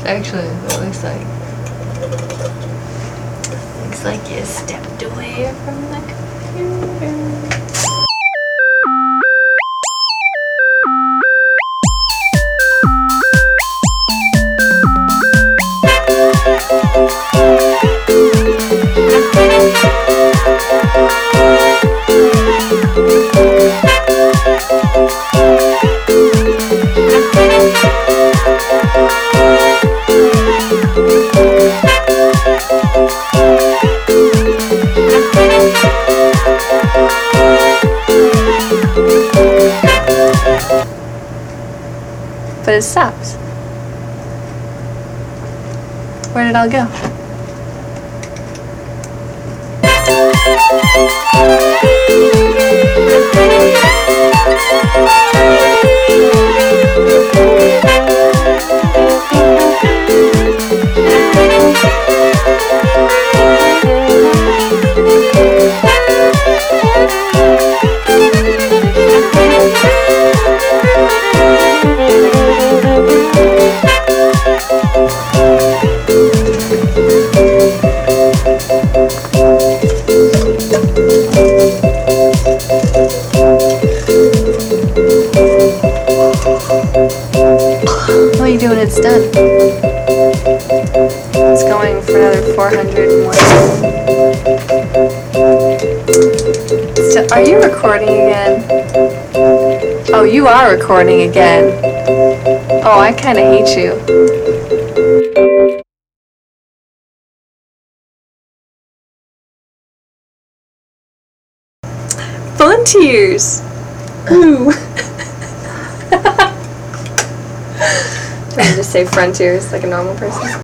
Actually, it looks like you stepped away from the computer. But it stopped. Where did it all go? What are you doing? It's done. It's going for another 401. Are you recording again? Oh, you are recording again. Oh, I kind of hate you. Volunteers! Ooh. Trying to just say frontiers like a normal person.